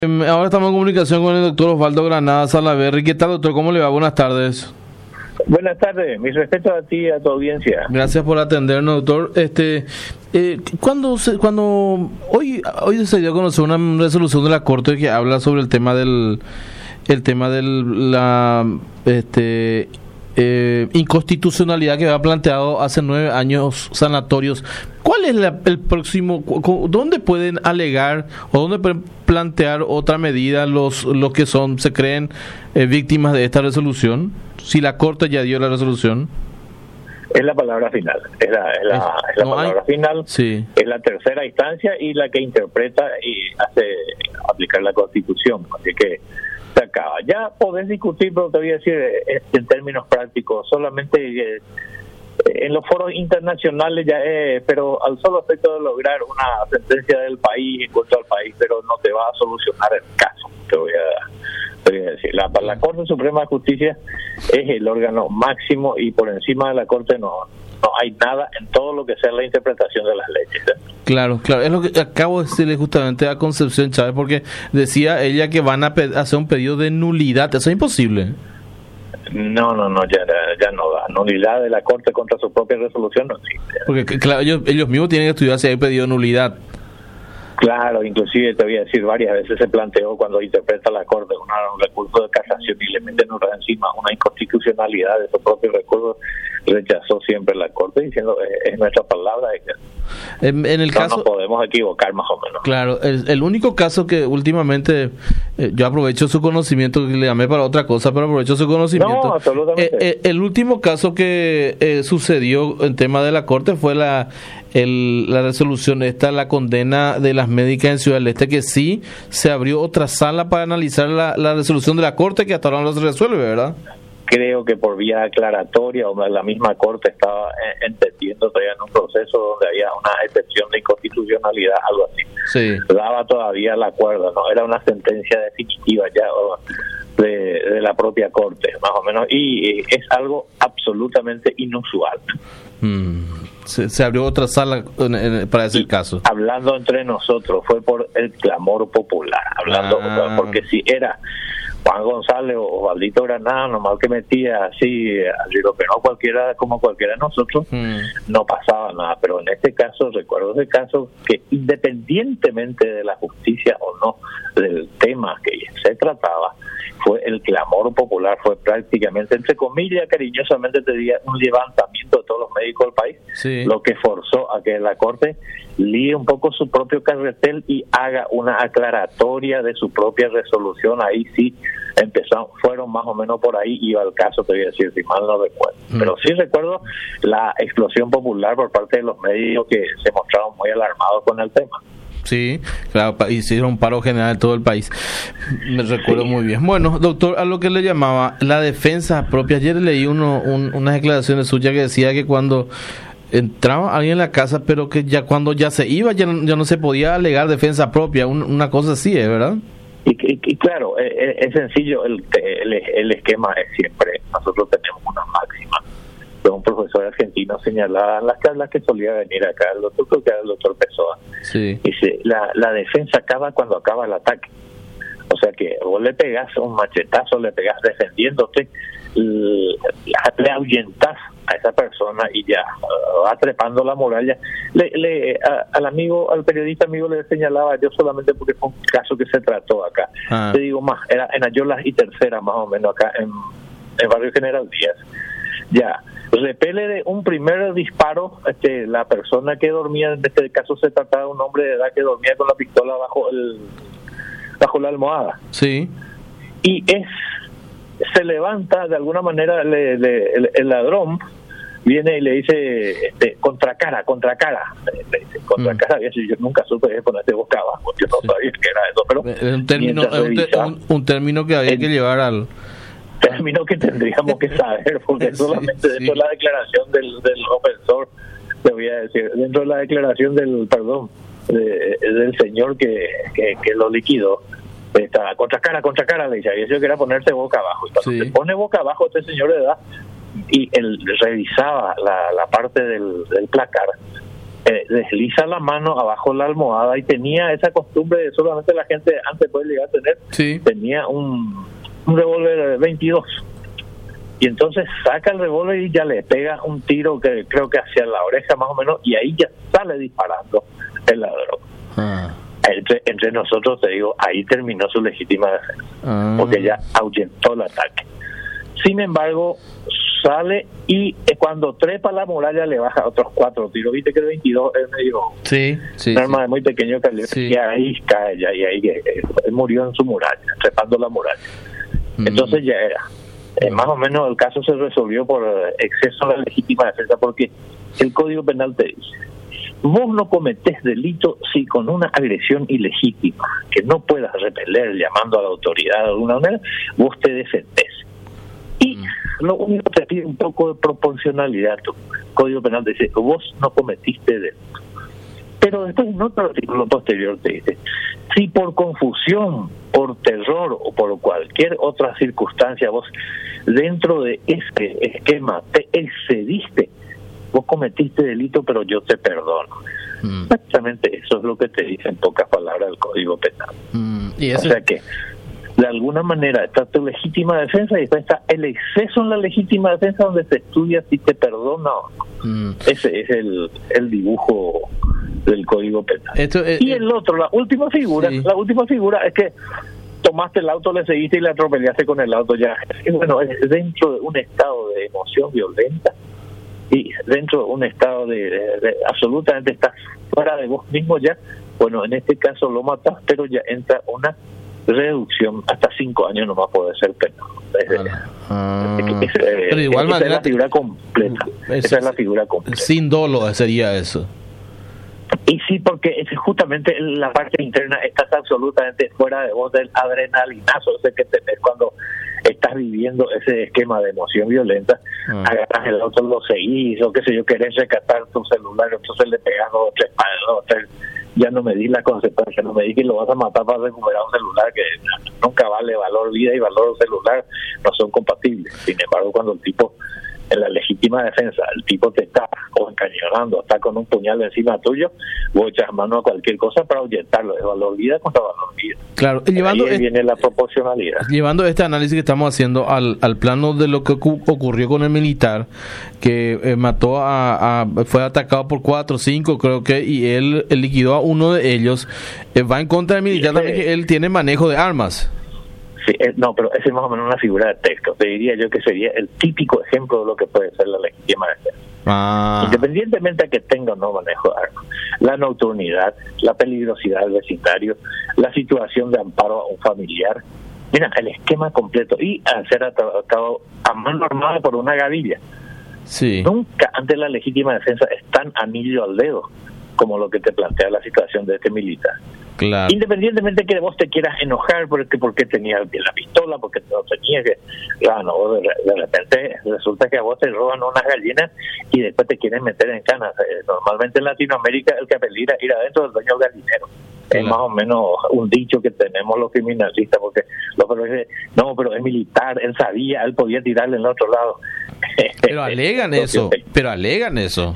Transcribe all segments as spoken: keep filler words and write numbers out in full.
Em, Ahora estamos en comunicación con el doctor Osvaldo Granada Salaverry. ¿Qué tal, doctor? ¿Cómo le va? Buenas tardes. Buenas tardes, mis respetos a ti y a tu audiencia. Gracias por atendernos, doctor. Este, eh, cuando se, cuando hoy hoy se dio a conocer una resolución de la Corte que habla sobre el tema del el tema del la este eh, inconstitucionalidad que había planteado hace nueve años sanatorios. ¿Cuál es la, el próximo? ¿Dónde pueden alegar o dónde pueden plantear otra medida los los que son se creen eh, víctimas de esta resolución? Si la Corte ya dio la resolución. Es la palabra final, es la, es la, es la no palabra hay, final, sí. Es la tercera instancia y la que interpreta y hace aplicar la Constitución, así que se acaba. Ya podés discutir, pero te voy a decir eh, en términos prácticos, solamente eh, en los foros internacionales ya es, pero al solo efecto de lograr una sentencia del país en cuanto al país, pero no te va a solucionar el caso, te voy a te voy a decir. La, la Corte Suprema de Justicia es el órgano máximo y por encima de la Corte no no hay nada en todo lo que sea la interpretación de las leyes, ¿eh? Claro, claro, es lo que acabo de decirle justamente a Concepción Chávez, porque decía ella que van a pe- hacer un pedido de nulidad. Eso es imposible. No, no, no, ya, ya no da. Nulidad de la Corte contra su propia resolución no existe. Porque claro, ellos, ellos mismos tienen que estudiar si hay pedido de nulidad. Claro, inclusive te voy a decir, varias veces se planteó cuando interpreta la Corte una, un recurso de casación y le meten encima una inconstitucionalidad de su propio recurso, rechazó siempre la Corte diciendo es, es nuestra palabra. En, en el no caso, nos podemos equivocar más o menos. Claro, el, el único caso que últimamente eh, yo aprovecho su conocimiento, que le llamé para otra cosa, pero aprovecho su conocimiento. No, absolutamente. Eh, eh, el último caso que eh, sucedió en tema de la Corte fue la el, la resolución esta, la condena de las médicas en Ciudad del Este, que sí se abrió otra sala para analizar la, la resolución de la Corte, que hasta ahora no se resuelve, ¿verdad? Creo que por vía aclaratoria, o la misma Corte estaba eh, entendiendo todavía en un proceso donde había una excepción de inconstitucionalidad, algo así. Sí. Daba todavía el acuerdo, no era una sentencia definitiva ya o de, de la propia Corte, más o menos, y eh, es algo absolutamente inusual. Mm. Se, se abrió otra sala en, en, para ese y, caso. Hablando entre nosotros, fue por el clamor popular, hablando ah. porque si era Juan González o Osvaldito Granada, nomás que metía así, así lo que no cualquiera, como cualquiera de nosotros, mm. no pasaba nada. Pero en este caso, recuerdo ese caso, que independientemente de la justicia o no del tema que se trataba, fue el clamor popular, fue prácticamente, entre comillas, cariñosamente te diría, un levantamiento de todos los médicos del país, sí. Lo que forzó a que la Corte líe un poco su propio carretel y haga una aclaratoria de su propia resolución. Ahí sí empezaron, fueron más o menos por ahí, iba el caso, te voy a decir, si mal no recuerdo. Mm. Pero sí recuerdo la explosión popular por parte de los médicos que se mostraron muy alarmados con el tema. Sí, claro, hicieron un paro general en todo el país. Me recuerdo sí. muy bien. Bueno, doctor, a lo que le llamaba la defensa propia. Ayer leí uno, un, unas declaraciones suyas que decía que cuando entraba alguien en la casa, pero que ya cuando ya se iba, ya no, ya no se podía alegar defensa propia. Un, una cosa así, ¿es verdad? Y, y, y claro, es, es sencillo, el, el, el esquema es siempre, nosotros tenemos una máxima. Un profesor argentino señalaba en las charlas que solía venir acá, el doctor, creo que era el doctor Pessoa, sí. Dice, la, la defensa acaba cuando acaba el ataque. O sea que vos le pegás un machetazo, le pegás defendiéndote, le, le ahuyentás a esa persona y ya uh, va trepando la muralla. Le, le, a, al amigo, al periodista amigo le señalaba, yo solamente porque fue un caso que se trató acá. Ah. Te digo más, era en Ayolas y Tercera más o menos acá en, en Barrio General Díaz. Ya, repele de un primer disparo, este, la persona que dormía, en este caso se trataba de un hombre de edad que dormía con la pistola bajo el bajo la almohada. Sí. Y es se levanta de alguna manera le, le, el, el ladrón viene y le dice este, contracara, contracara, le dice contracara, mm. yo nunca supe ponerte boca abajo, yo no sí. sabía que era eso, pero es un término, es un, te, un, un término que había el, que llevar al término que tendríamos que saber, porque solamente sí, dentro sí. de la declaración del, del ofensor, te voy a decir, dentro de la declaración del, perdón, de, del señor que, que, que lo liquidó, está contra cara, contra cara, le dice, y eso que era ponerse boca abajo, y cuando sí. se pone boca abajo este señor de edad, y él revisaba la, la parte del, del placar, eh, desliza la mano abajo de la almohada y tenía esa costumbre de solamente la gente antes puede llegar a tener, sí. tenía un, un revólver veintidós. Y entonces saca el revólver y ya le pega un tiro que creo que hacia la oreja más o menos, y ahí ya sale disparando el ladrón. Ah. Entre, entre nosotros, te digo, ahí terminó su legítima defensa, ah. porque ya ahuyentó el ataque. Sin embargo, sale y cuando trepa la muralla le baja otros cuatro tiros. Viste que el veintidós es medio... Sí, sí. Un arma sí. de muy pequeño calibre, sí. Y ahí cae ya, y ahí eh, él murió en su muralla, trepando la muralla. Mm. Entonces ya era. Eh, más o menos el caso se resolvió por exceso de la legítima defensa, porque el Código Penal te dice, vos no cometés delito si con una agresión ilegítima que no puedas repeler llamando a la autoridad de alguna manera, vos te defendés. Y mm. lo único que te pide un poco de proporcionalidad. Tu Código Penal te dice, vos no cometiste delito. Pero después en otro artículo posterior te dice, si por confusión, por terror o por cualquier otra circunstancia vos dentro de ese esquema te excediste, vos cometiste delito, pero yo te perdono. Mm. Exactamente eso es lo que te dice en pocas palabras el Código Penal. Mm. ¿Y ese? O sea que de alguna manera está tu legítima defensa y después está el exceso en la legítima defensa, donde se estudia si te perdona o no. Mm. Ese es el, el dibujo del Código Penal. Esto es, y el otro, la última figura, sí. la última figura es que tomaste el auto, le seguiste y le atropellaste con el auto ya. Y bueno, es dentro de un estado de emoción violenta y dentro de un estado de, de, de absolutamente estás fuera de vos mismo ya. Bueno, en este caso lo matas, pero ya entra una reducción hasta cinco años nomás puede ser penal. Ah, es, es, pero de igual esa manera es la figura completa. Es, esa es la figura completa. Sin dolo sería eso. Y sí, porque es justamente la parte interna estás absolutamente fuera de vos del adrenalinazo ese que tenés cuando estás viviendo ese esquema de emoción violenta. Ah. Agarras el auto, lo seguís, o qué sé yo, querés rescatar tu celular, entonces le pegas dos o tres palos, tres, ya no me di la consecuencia, no me di que lo vas a matar para recuperar un celular que nunca vale valor vida y valor celular, no son compatibles. Sin embargo, cuando el tipo, en la legítima defensa, el tipo te está o encañonando, está con un puñal encima tuyo, vos echas mano a cualquier cosa para ahuyentarlo, es valor vida contra valor vida. Claro, llevando ahí viene la proporcionalidad. Llevando este análisis que estamos haciendo al, al plano de lo que ocurrió con el militar, que eh, mató a, a, fue atacado por cuatro o cinco, creo que, y él, él liquidó a uno de ellos, eh, va en contra del militar también, que él tiene manejo de armas. Sí, eh, no, pero ese es más o menos una figura de texto. Te diría yo que sería el típico ejemplo de lo que puede ser la legítima defensa. Ah. Independientemente de que tenga o no manejo de armas, la nocturnidad, la peligrosidad del vecindario, la situación de amparo a un familiar, mira, el esquema completo, y a ser atacado a mano armada por una gavilla. Sí. Nunca ante la legítima defensa es tan anillo al dedo como lo que te plantea la situación de este militar. Claro. Independientemente que vos te quieras enojar porque porque tenía la pistola, porque no tenía que, ah, no, de, de repente resulta que a vos te roban unas gallinas y después te quieren meter en canas. Eh, normalmente en Latinoamérica el que peligra ir adentro del dueño gallinero. Claro. Es más o menos un dicho que tenemos los criminalistas, porque los pero dice, no, pero es militar, él sabía, él podía tirarle en el otro lado. Pero alegan eso, pero alegan eso.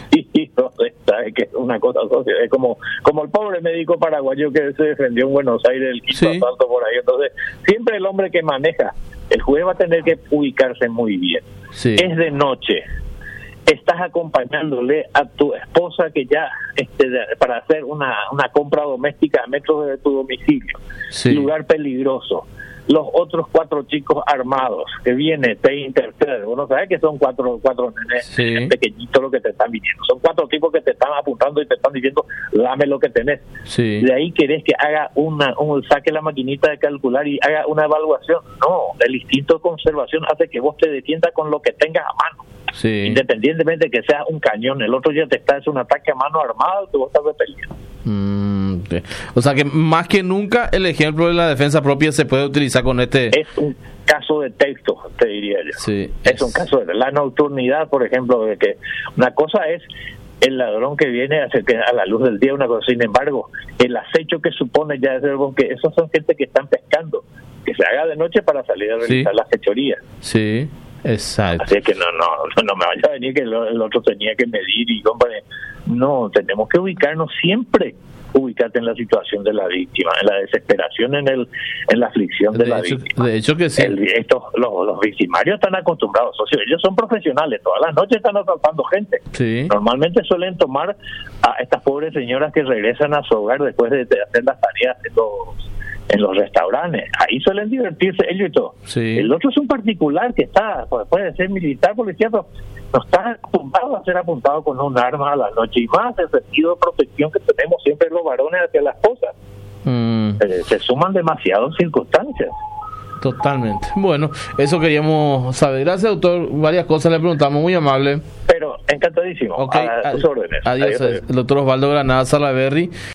Y no, es que es una cosa socia, es como como el pobre médico paraguayo que se defendió en Buenos Aires del quinto sí. asalto por ahí. Entonces siempre el hombre que maneja, el juez va a tener que ubicarse muy bien. Sí. Es de noche, estás acompañándole a tu esposa que ya este para hacer una una compra doméstica a metros de tu domicilio, sí. lugar peligroso. Los otros cuatro chicos armados que vienen, te interpretan. Vos no sabés que son cuatro cuatro nenes sí. pequeñitos lo que te están viniendo. Son cuatro tipos que te están apuntando y te están diciendo, dame lo que tenés. Sí. De ahí querés que haga una, un saque la maquinita de calcular y haga una evaluación. No, el instinto de conservación hace que vos te defiendas con lo que tengas a mano. Sí. Independientemente de que sea un cañón, el otro ya te está, es un ataque a mano armado que vos estás repeliendo. Mm, okay. O sea que más que nunca el ejemplo de la defensa propia se puede utilizar con este. Es un caso de texto, te diría yo. Sí, es, es un caso de la nocturnidad, por ejemplo, de que una cosa es el ladrón que viene a, a la luz del día, una cosa. Sin embargo, el acecho que supone ya es algo que esos son gente que están pescando, que se haga de noche para salir a realizar sí. la fechoría. Sí. Exacto. Así que no, no, no me vaya a venir que el, el otro tenía que medir y compare. No, tenemos que ubicarnos siempre, ubicarte en la situación de la víctima, en la desesperación, en el en la aflicción de, de la hecho, víctima. De hecho que sí. El, estos, los, los victimarios están acostumbrados, socios, ellos son profesionales, todas las noches están asaltando gente. Sí. Normalmente suelen tomar a estas pobres señoras que regresan a su hogar después de, de hacer las tareas en los, en los restaurantes. Ahí suelen divertirse ellos y todo. Sí. El otro es un particular que está, puede ser militar, policía, pero no está acostumbrado a ser apuntado con un arma a la noche, y más el sentido de protección que tenemos siempre los varones hacia las esposas. Mm. Eh, se suman demasiadas circunstancias. Totalmente. Bueno, eso queríamos saber. Gracias, doctor. Varias cosas le preguntamos, muy amable. Pero encantadísimo. Okay. A tus órdenes. Adiós, adiós. El doctor Osvaldo Granadas Salaverry.